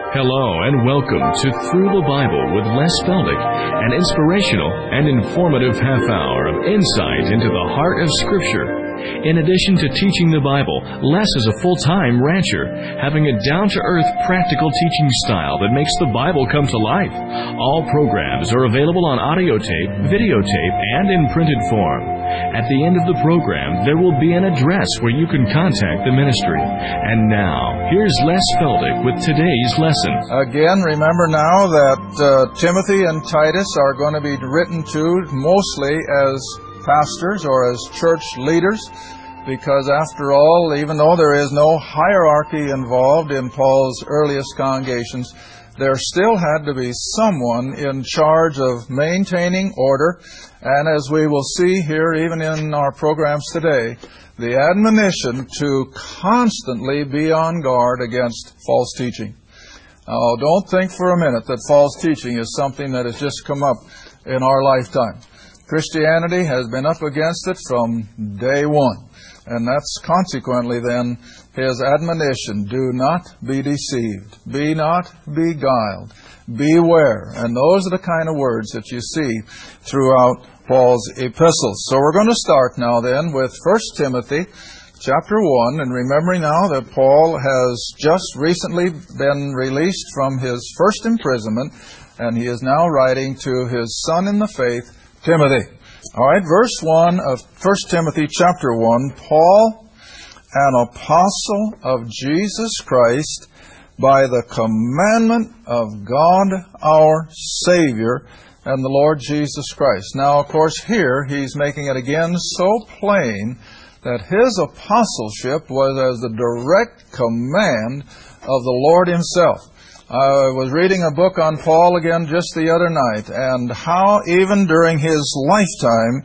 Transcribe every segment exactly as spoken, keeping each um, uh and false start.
Hello and welcome to Through the Bible with Les Feldick, an inspirational and informative half hour of insight into the heart of Scripture. In addition to teaching the Bible, Les is a full-time rancher, having a down-to-earth practical teaching style that makes the Bible come to life. All programs are available on audio tape, videotape, and in printed form. At the end of the program, there will be an address where you can contact the ministry. And now, here's Les Feldick with today's lesson. Again, remember now that uh, Timothy and Titus are going to be written to mostly as pastors or as church leaders, because after all, even though there is no hierarchy involved in Paul's earliest congregations, there still had to be someone in charge of maintaining order. And as we will see here, even in our programs today, the admonition to constantly be on guard against false teaching. Now, don't think for a minute that false teaching is something that has just come up in our lifetime. Christianity has been up against it from day one. And that's consequently then his admonition: do not be deceived, be not beguiled, beware. And those are the kind of words that you see throughout Paul's epistles. So we're going to start now then with First Timothy chapter one, and remembering now that Paul has just recently been released from his first imprisonment, and he is now writing to his son in the faith, Timothy. All right, verse one of First Timothy chapter one, Paul, an apostle of Jesus Christ, by the commandment of God our Savior and the Lord Jesus Christ. Now, of course, here he's making it again so plain that his apostleship was as the direct command of the Lord himself. I was reading a book on Paul again just the other night, and how even during his lifetime,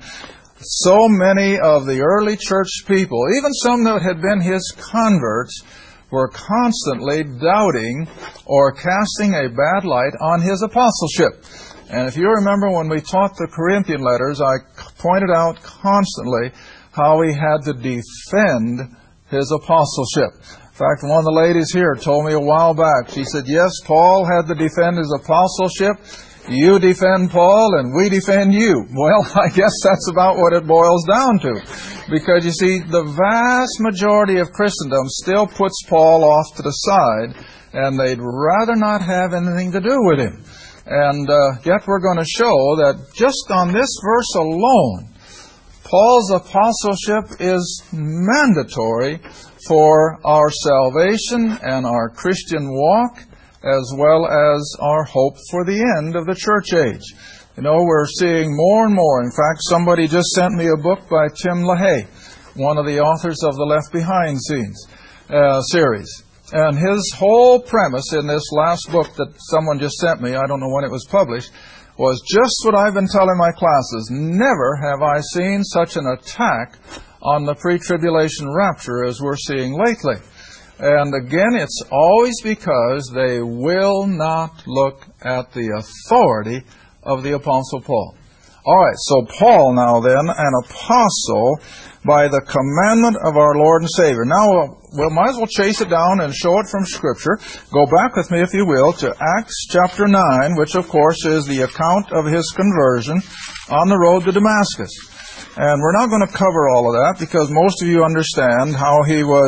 so many of the early church people, even some that had been his converts, were constantly doubting or casting a bad light on his apostleship. And if you remember when we taught the Corinthian letters, I pointed out constantly how he had to defend his apostleship. In fact, one of the ladies here told me a while back, she said, yes, Paul had to defend his apostleship. You defend Paul and we defend you. Well, I guess that's about what it boils down to. Because you see, the vast majority of Christendom still puts Paul off to the side, and they'd rather not have anything to do with him. And uh, yet we're going to show that just on this verse alone, Paul's apostleship is mandatory for our salvation and our Christian walk, as well as our hope for the end of the church age. You know, we're seeing more and more. In fact, somebody just sent me a book by Tim LaHaye, one of the authors of the Left Behind scenes, uh, series. And his whole premise in this last book that someone just sent me, I don't know when it was published, was just what I've been telling my classes. Never have I seen such an attack on the pre-tribulation rapture as we're seeing lately. And again, it's always because they will not look at the authority of the Apostle Paul. All right, so Paul now then, an apostle by the commandment of our Lord and Savior. Now, we might as well chase it down and show it from Scripture. Go back with me, if you will, to Acts chapter nine, which of course is the account of his conversion on the road to Damascus. And we're not going to cover all of that because most of you understand how he was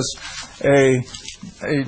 a, a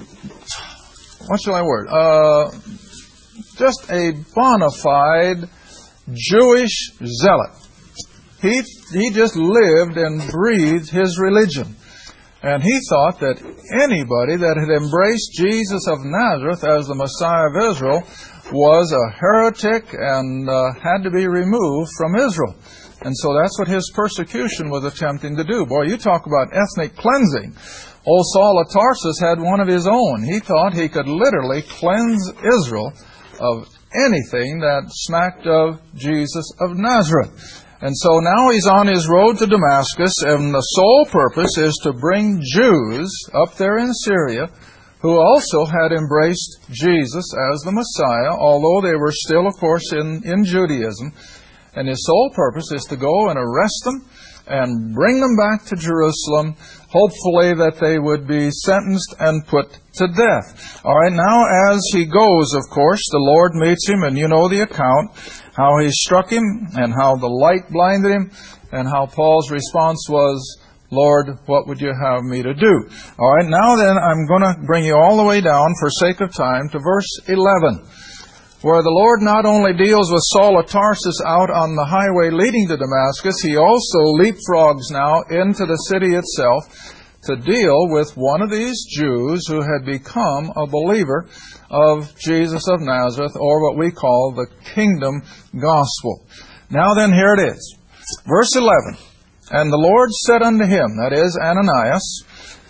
what shall I word? Uh, just a bona fide Jewish zealot. He, he just lived and breathed his religion. And he thought that anybody that had embraced Jesus of Nazareth as the Messiah of Israel was a heretic and uh, had to be removed from Israel. And so that's what his persecution was attempting to do. Boy, you talk about ethnic cleansing. Old Saul of Tarsus had one of his own. He thought he could literally cleanse Israel of anything that smacked of Jesus of Nazareth. And so now he's on his road to Damascus, and the sole purpose is to bring Jews up there in Syria who also had embraced Jesus as the Messiah, although they were still, of course, in, in Judaism. And his sole purpose is to go and arrest them and bring them back to Jerusalem, hopefully that they would be sentenced and put to death. All right, now as he goes, of course, the Lord meets him, and you know the account, how he struck him, and how the light blinded him, and how Paul's response was, Lord, what would you have me to do? All right, now then, I'm going to bring you all the way down, for sake of time, to verse eleven, where the Lord not only deals with Saul of Tarsus out on the highway leading to Damascus, he also leapfrogs now into the city itself to deal with one of these Jews who had become a believer of Jesus of Nazareth, or what we call the kingdom gospel. Now then, here it is. Verse eleven, And the Lord said unto him, that is, Ananias,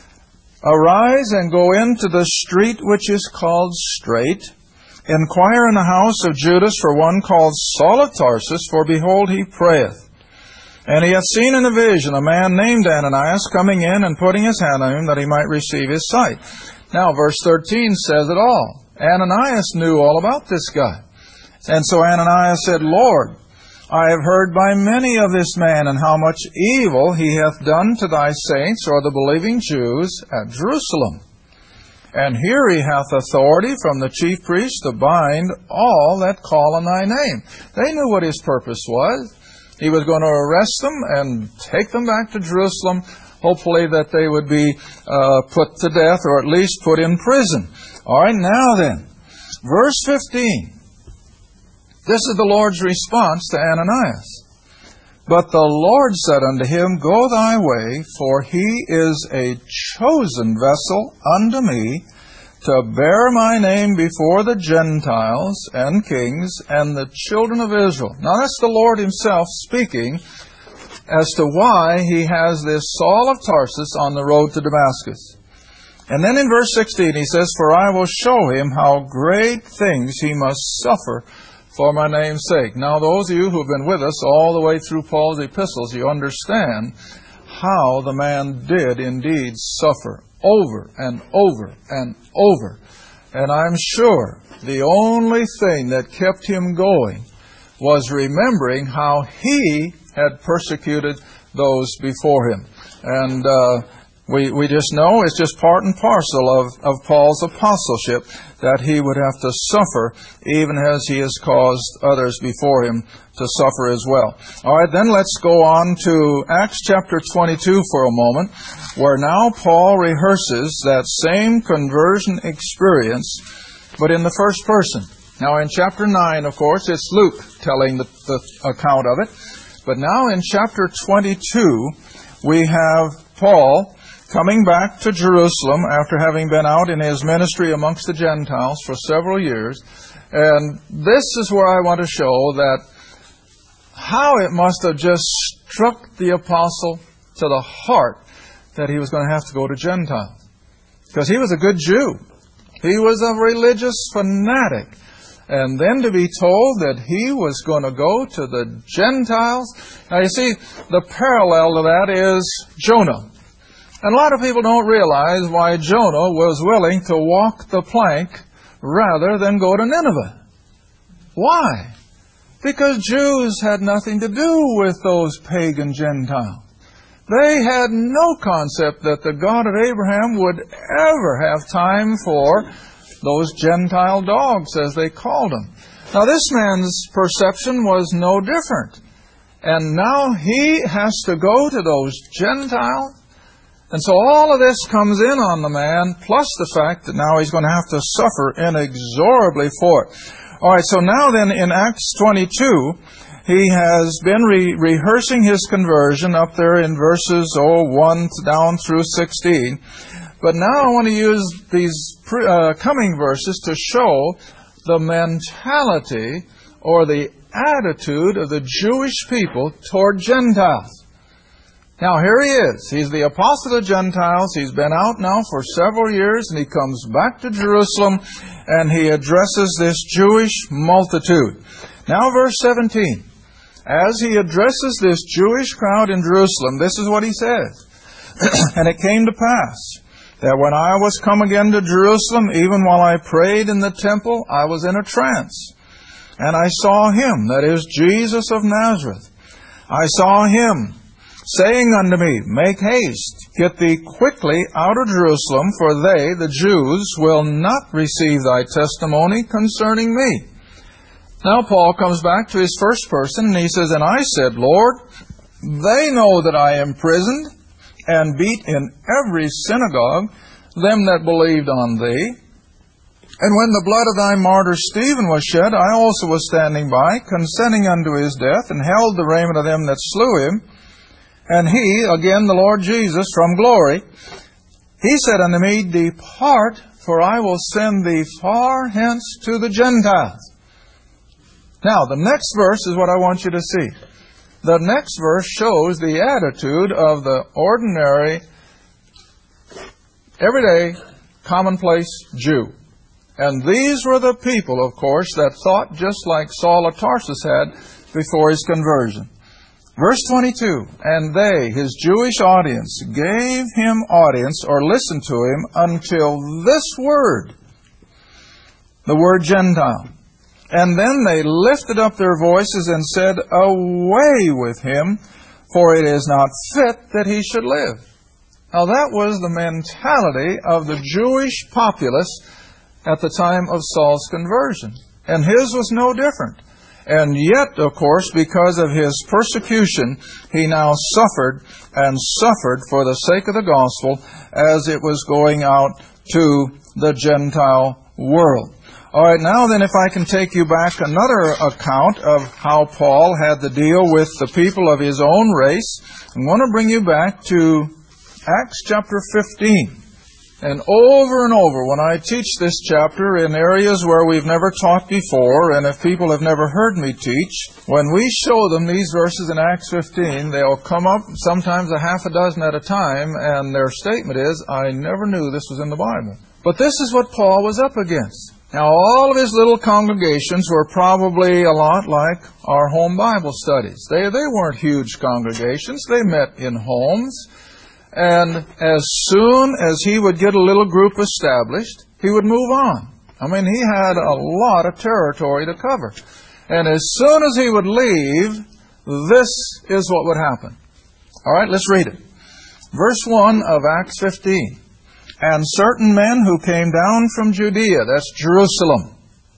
Arise and go into the street which is called Straight, Inquire in the house of Judas for one called Saul of Tarsus, for behold, he prayeth. And he hath seen in a vision a man named Ananias coming in and putting his hand on him that he might receive his sight. Now, verse thirteen says it all. Ananias knew all about this guy. And so Ananias said, Lord, I have heard by many of this man, and how much evil he hath done to thy saints, or the believing Jews, at Jerusalem. And here he hath authority from the chief priest to bind all that call on thy name. They knew what his purpose was. He was going to arrest them and take them back to Jerusalem, hopefully that they would be uh, put to death, or at least put in prison. All right, now then, verse fifteen. This is the Lord's response to Ananias. But the Lord said unto him, Go thy way, for he is a chosen vessel unto me, to bear my name before the Gentiles and kings and the children of Israel. Now that's the Lord himself speaking as to why he has this Saul of Tarsus on the road to Damascus. And then in verse sixteen he says, For I will show him how great things he must suffer for my name's sake. Now, those of you who have been with us all the way through Paul's epistles, you understand how the man did indeed suffer over and over and over. And I'm sure the only thing that kept him going was remembering how he had persecuted those before him. And uh, we we just know it's just part and parcel of, of Paul's apostleship, that he would have to suffer even as he has caused others before him to suffer as well. All right, then let's go on to Acts chapter twenty-two for a moment, where now Paul rehearses that same conversion experience, but in the first person. Now in chapter nine, of course, it's Luke telling the, the account of it. But now in chapter twenty-two, we have Paul coming back to Jerusalem after having been out in his ministry amongst the Gentiles for several years. And this is where I want to show that how it must have just struck the apostle to the heart that he was going to have to go to Gentiles. Because he was a good Jew. He was a religious fanatic. And then to be told that he was going to go to the Gentiles. Now you see, the parallel to that is Jonah. And a lot of people don't realize why Jonah was willing to walk the plank rather than go to Nineveh. Why? Because Jews had nothing to do with those pagan Gentiles. They had no concept that the God of Abraham would ever have time for those Gentile dogs, as they called them. Now this man's perception was no different. And now he has to go to those Gentiles. And so all of this comes in on the man, plus the fact that now he's going to have to suffer inexorably for it. All right, so now then in Acts twenty-two, he has been re- rehearsing his conversion up there in verses oh, one down through sixteen. But now I want to use these pre- uh, coming verses to show the mentality or the attitude of the Jewish people toward Gentiles. Now here he is. He's the apostle of the Gentiles. He's been out now for several years, and he comes back to Jerusalem and he addresses this Jewish multitude. Now verse seventeen. As he addresses this Jewish crowd in Jerusalem, this is what he says. And it came to pass that when I was come again to Jerusalem, even while I prayed in the temple, I was in a trance. And I saw him, that is Jesus of Nazareth. I saw him saying unto me, Make haste, get thee quickly out of Jerusalem, for they, the Jews, will not receive thy testimony concerning me. Now Paul comes back to his first person, and he says, And I said, Lord, they know that I imprisoned and beat in every synagogue them that believed on thee. And when the blood of thy martyr Stephen was shed, I also was standing by, consenting unto his death, and held the raiment of them that slew him. And he, again the Lord Jesus, from glory, he said unto me, Depart, for I will send thee far hence to the Gentiles. Now, the next verse is what I want you to see. The next verse shows the attitude of the ordinary, everyday, commonplace Jew. And these were the people, of course, that thought just like Saul of Tarsus had before his conversion. Verse twenty-two, And they, his Jewish audience, gave him audience, or listened to him, until this word, the word Gentile. And then they lifted up their voices and said, Away with him, for it is not fit that he should live. Now that was the mentality of the Jewish populace at the time of Saul's conversion. And his was no different. And yet, of course, because of his persecution, he now suffered and suffered for the sake of the gospel as it was going out to the Gentile world. All right, now then, if I can take you back another account of how Paul had to deal with the people of his own race, I want to bring you back to Acts chapter fifteen. And over and over, when I teach this chapter in areas where we've never taught before, and if people have never heard me teach, when we show them these verses in Acts fifteen, they'll come up sometimes a half a dozen at a time, and their statement is, I never knew this was in the Bible. But this is what Paul was up against. Now, all of his little congregations were probably a lot like our home Bible studies. They, they weren't huge congregations. They met in homes. And as soon as he would get a little group established, he would move on. I mean, he had a lot of territory to cover. And as soon as he would leave, this is what would happen. All right, let's read it. Verse one of Acts fifteen. And certain men who came down from Judea, that's Jerusalem,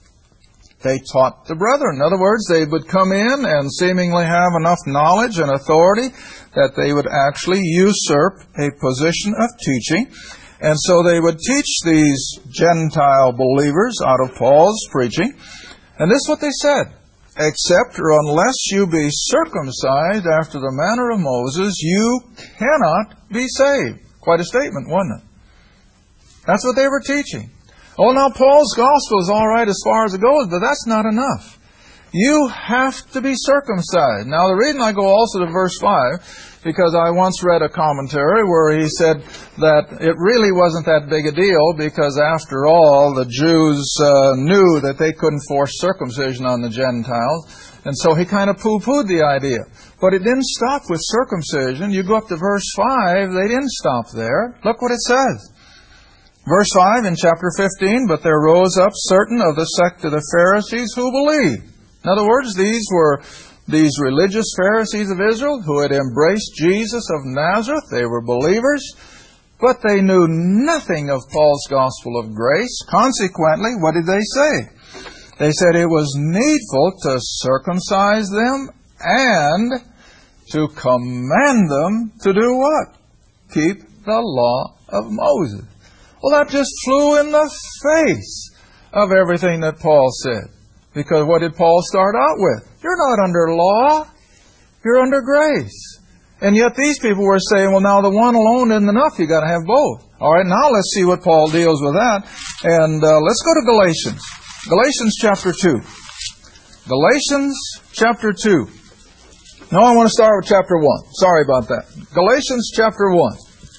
they taught the brethren. In other words, they would come in and seemingly have enough knowledge and authority that they would actually usurp a position of teaching. And so they would teach these Gentile believers out of Paul's preaching. And this is what they said. Except or unless you be circumcised after the manner of Moses, you cannot be saved. Quite a statement, wasn't it? That's what they were teaching. Oh, now Paul's gospel is all right as far as it goes, but that's not enough. You have to be circumcised. Now, the reason I go also to verse five, because I once read a commentary where he said that it really wasn't that big a deal, because after all, the Jews uh, knew that they couldn't force circumcision on the Gentiles, and so he kind of poo-pooed the idea. But it didn't stop with circumcision. You go up to verse five, they didn't stop there. Look what it says. Verse five in chapter fifteen, But there rose up certain of the sect of the Pharisees who believed. In other words, these were these religious Pharisees of Israel who had embraced Jesus of Nazareth. They were believers, but they knew nothing of Paul's gospel of grace. Consequently, what did they say? They said it was needful to circumcise them and to command them to do what? Keep the law of Moses. Well, that just flew in the face of everything that Paul said. Because what did Paul start out with? You're not under law. You're under grace. And yet these people were saying, well, now the one alone isn't enough. You've got to have both. All right, now let's see what Paul deals with that. And uh, let's go to Galatians. Galatians chapter two. Galatians chapter two. No, I want to start with chapter one. Sorry about that. Galatians chapter one.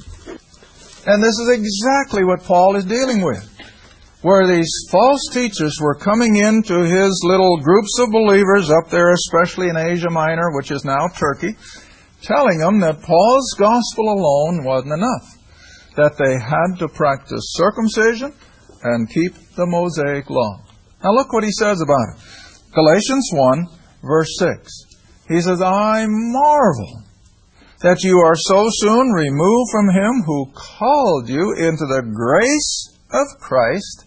And this is exactly what Paul is dealing with. Where these false teachers were coming into his little groups of believers up there, especially in Asia Minor, which is now Turkey, telling them that Paul's gospel alone wasn't enough. That they had to practice circumcision and keep the Mosaic law. Now look what he says about it. Galatians one, verse six. He says, I marvel that you are so soon removed from Him who called you into the grace of Christ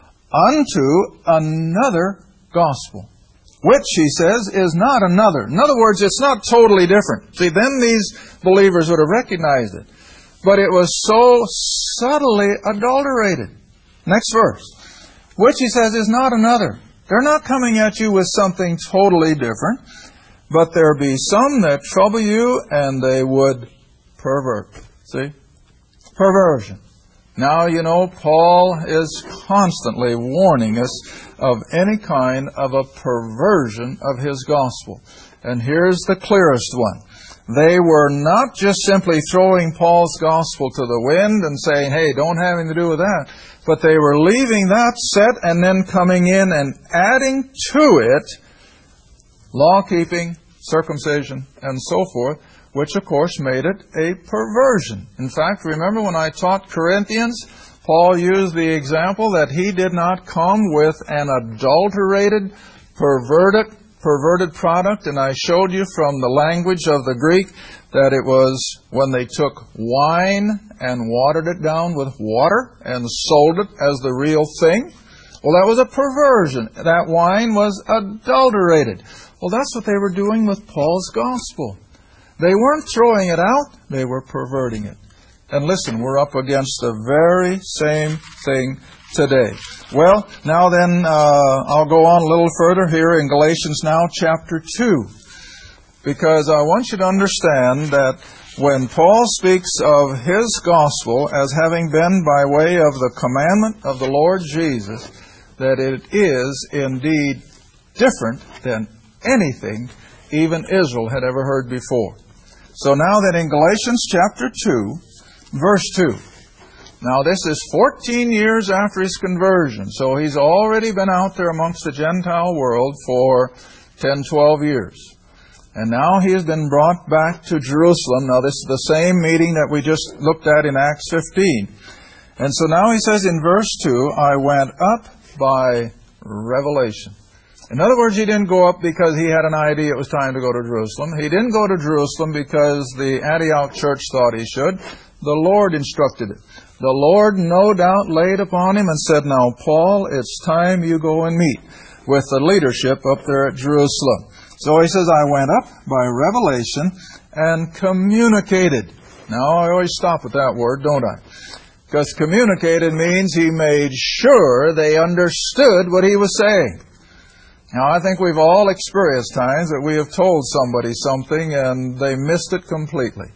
unto another gospel, which, he says, is not another. In other words, it's not totally different. See, then these believers would have recognized it. But it was so subtly adulterated. Next verse. Which, he says, is not another. They're not coming at you with something totally different. But there be some that trouble you, and they would pervert. See? Perversion. Now, you know, Paul is constantly warning us of any kind of a perversion of his gospel. And here's the clearest one. They were not just simply throwing Paul's gospel to the wind and saying, hey, don't have anything to do with that. But they were leaving that set and then coming in and adding to it law-keeping, circumcision, and so forth, which of course made it a perversion. In fact, remember when I taught Corinthians, Paul used the example that he did not come with an adulterated, perverted, perverted product, and I showed you from the language of the Greek that it was when they took wine and watered it down with water and sold it as the real thing. Well, that was a perversion. That wine was adulterated. Well, that's what they were doing with Paul's gospel. They weren't throwing it out, they were perverting it. And listen, we're up against the very same thing today. Well, now then, uh, I'll go on a little further here in Galatians now, chapter two. Because I want you to understand that when Paul speaks of his gospel as having been by way of the commandment of the Lord Jesus, that it is indeed different than anything even Israel had ever heard before. So now that in Galatians chapter two, verse two, now this is fourteen years after his conversion, so he's already been out there amongst the Gentile world for ten, twelve years. And now he has been brought back to Jerusalem. Now this is the same meeting that we just looked at in Acts fifteen. And so now he says in verse two, I went up by revelation. In other words, he didn't go up because he had an idea it was time to go to Jerusalem. He didn't go to Jerusalem because the Antioch church thought he should. The Lord instructed it. The Lord no doubt laid upon him and said, now, Paul, it's time you go and meet with the leadership up there at Jerusalem. So he says, I went up by revelation and communicated. Now, I always stop at that word, don't I? Because communicated means he made sure they understood what he was saying. Now, I think we've all experienced times that we have told somebody something and they missed it completely.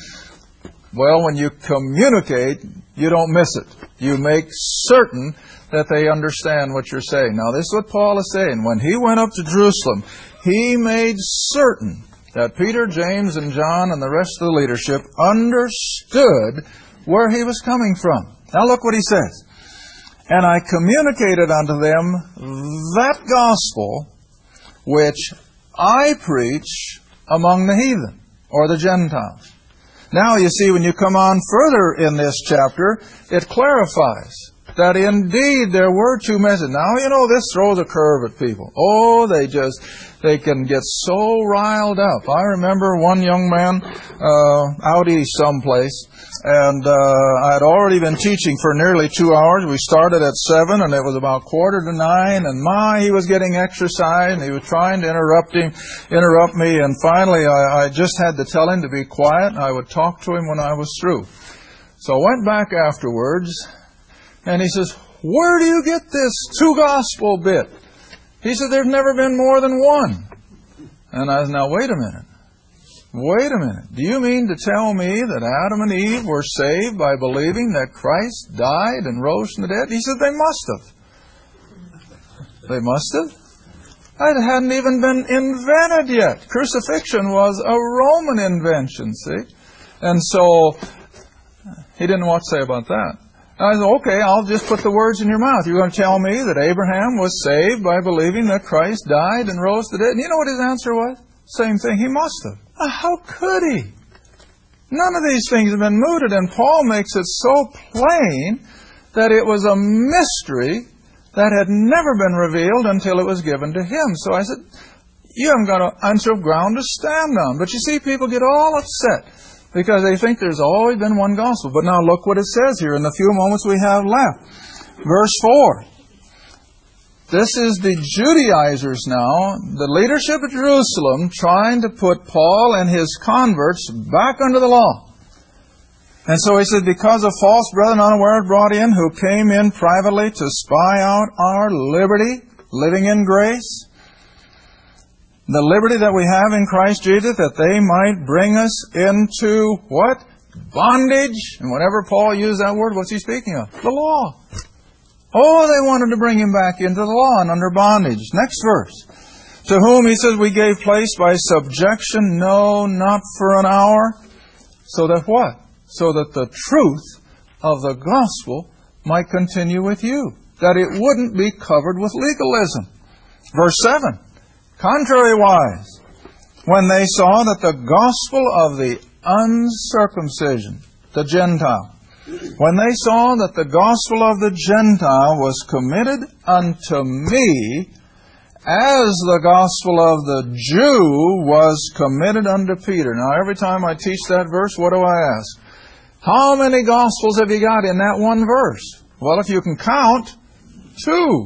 Well, when you communicate, you don't miss it. You make certain that they understand what you're saying. Now, this is what Paul is saying. When he went up to Jerusalem, he made certain that Peter, James, and John and the rest of the leadership understood where he was coming from. Now, look what he says. And I communicated unto them that gospel which I preach among the heathen, or the Gentiles. Now, you see, when you come on further in this chapter, it clarifies that indeed there were two messages. Now, you know, this throws a curve at people. Oh, they just, they can get so riled up. I remember one young man uh, out east someplace, and uh, I had already been teaching for nearly two hours. We started at seven, and it was about quarter to nine, and my, he was getting exercise, and he was trying to interrupt him, interrupt me, and finally I, I just had to tell him to be quiet, and I would talk to him when I was through. So I went back afterwards, and he says, where do you get this two gospel bit? He said, there's never been more than one. And I said, now wait a minute. Wait a minute. Do you mean to tell me that Adam and Eve were saved by believing that Christ died and rose from the dead? He said, they must have. They must have? It hadn't even been invented yet. Crucifixion was a Roman invention, see? And so, he didn't know what to say about that. I said, okay, I'll just put the words in your mouth. You're going to tell me that Abraham was saved by believing that Christ died and rose from the dead? And you know what his answer was? Same thing. He must have. How could he? None of these things have been mooted, and Paul makes it so plain that it was a mystery that had never been revealed until it was given to him. So I said, you haven't got an inch of ground to stand on. But you see, people get all upset because they think there's always been one gospel. But now look what it says here in the few moments we have left. Verse four. This is the Judaizers now, the leadership of Jerusalem, trying to put Paul and his converts back under the law. And so he said, because of false brethren unaware brought in, who came in privately to spy out our liberty, living in grace, the liberty that we have in Christ Jesus, that they might bring us into what? Bondage. And whenever Paul used that word, what's he speaking of? The law. Oh, they wanted to bring him back into the law and under bondage. Next verse. To whom, he says, we gave place by subjection, no, not for an hour. So that what? So that the truth of the gospel might continue with you. That it wouldn't be covered with legalism. Verse seven. Contrariwise, when they saw that the gospel of the uncircumcision, the Gentile, when they saw that the gospel of the Gentile was committed unto me, as the gospel of the Jew was committed unto Peter. Now, every time I teach that verse, what do I ask? How many gospels have you got in that one verse? Well, if you can count, two.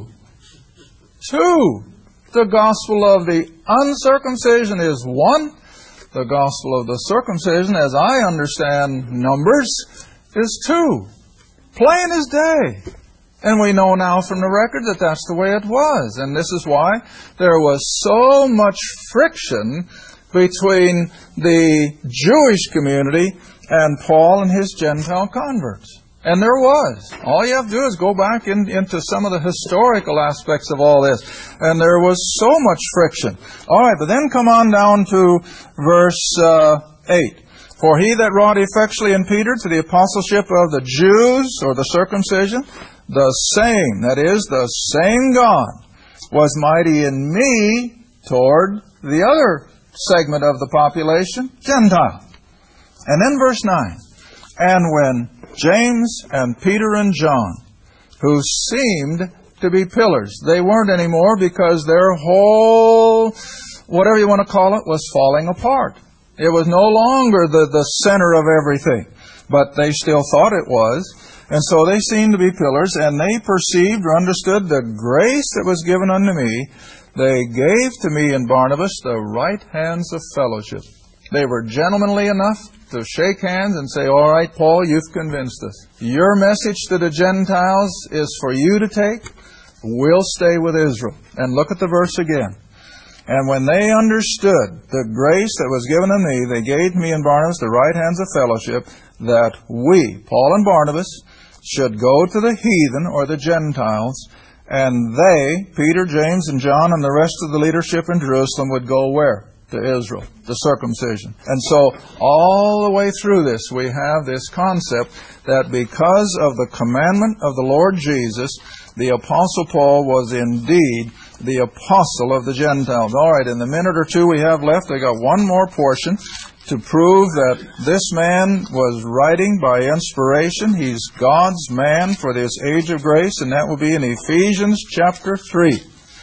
Two. The gospel of the uncircumcision is one. The gospel of the circumcision, as I understand numbers, is two. Plain as day. And we know now from the record that that's the way it was. And this is why there was so much friction between the Jewish community and Paul and his Gentile converts. And there was. All you have to do is go back in, into some of the historical aspects of all this. And there was so much friction. All right, but then come on down to verse uh, eight. For he that wrought effectually in Peter to the apostleship of the Jews, or the circumcision, the same, that is, the same God, was mighty in me toward the other segment of the population, Gentile. And then verse nine. And when James and Peter and John, who seemed to be pillars, they weren't anymore because their whole, whatever you want to call it, was falling apart. It was no longer the, the center of everything, but they still thought it was. And so they seemed to be pillars, and they perceived or understood the grace that was given unto me. They gave to me and Barnabas the right hands of fellowship. They were gentlemanly enough to shake hands and say, all right, Paul, you've convinced us. Your message to the Gentiles is for you to take. We'll stay with Israel. And look at the verse again. And when they understood the grace that was given to me, they gave me and Barnabas the right hands of fellowship, that we, Paul and Barnabas, should go to the heathen, or the Gentiles, and they, Peter, James, and John, and the rest of the leadership in Jerusalem, would go where? To Israel, the circumcision. And so, all the way through this, we have this concept that because of the commandment of the Lord Jesus, the Apostle Paul was indeed the apostle of the Gentiles. All right, in the minute or two we have left, I got one more portion to prove that this man was writing by inspiration. He's God's man for this age of grace, and that will be in Ephesians chapter three.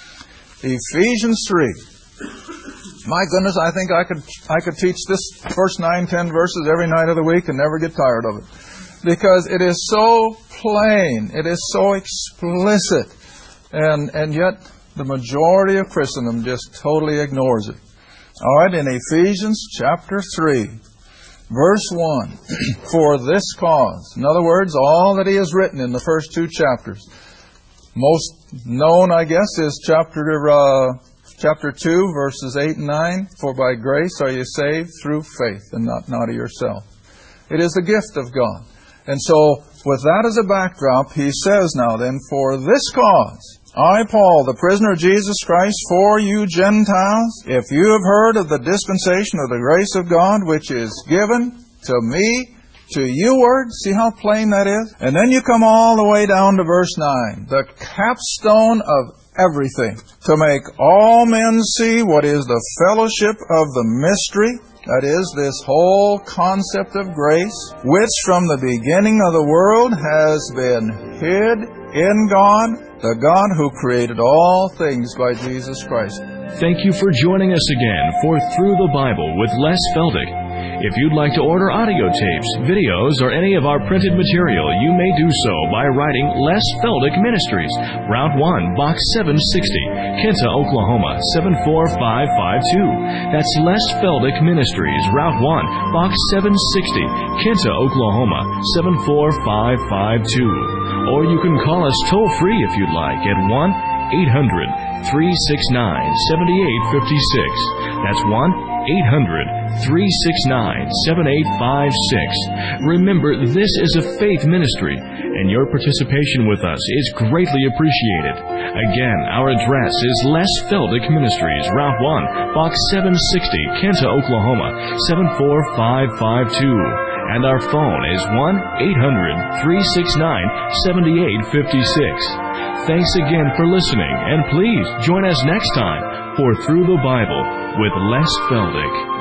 Ephesians three. My goodness, I think I could I could teach this first nine, ten verses every night of the week and never get tired of it. Because it is so plain, it is so explicit, and and yet the majority of Christendom just totally ignores it. All right, in Ephesians chapter three, verse one, for this cause. In other words, all that he has written in the first two chapters. Most known, I guess, is chapter uh, chapter two, verses eight and nine. For by grace are you saved through faith, and not, not of yourself. It is the gift of God. And so, with that as a backdrop, he says now then, for this cause, I, Paul, the prisoner of Jesus Christ, for you Gentiles, if you have heard of the dispensation of the grace of God, which is given to me, to you word, see how plain that is? And then you come all the way down to verse nine, the capstone of everything, to make all men see what is the fellowship of the mystery, That is, this whole concept of grace, which from the beginning of the world has been hid in God, the God who created all things by Jesus Christ. Thank you for joining us again for Through the Bible with Les Feldick. If you'd like to order audio tapes, videos, or any of our printed material, you may do so by writing Les Feldick Ministries, Route one, Box seven sixty, Kinta, Oklahoma, seven four five five two. That's Les Feldick Ministries, Route one, Box seven sixty, Kinta, Oklahoma, seven four five five two. Or you can call us toll-free if you'd like at one eight hundred, three six nine, seven eight five six. That's one eight hundred, three six nine, seven eight five six. Remember, this is a faith ministry, and your participation with us is greatly appreciated. Again, our address is Les Feldick Ministries, Route one, Box seven sixty, Kinta, Oklahoma, seven four five five two. And our phone is one eight hundred, three six nine, seven eight five six. Thanks again for listening, and please join us next time for Through the Bible with Les Feldick.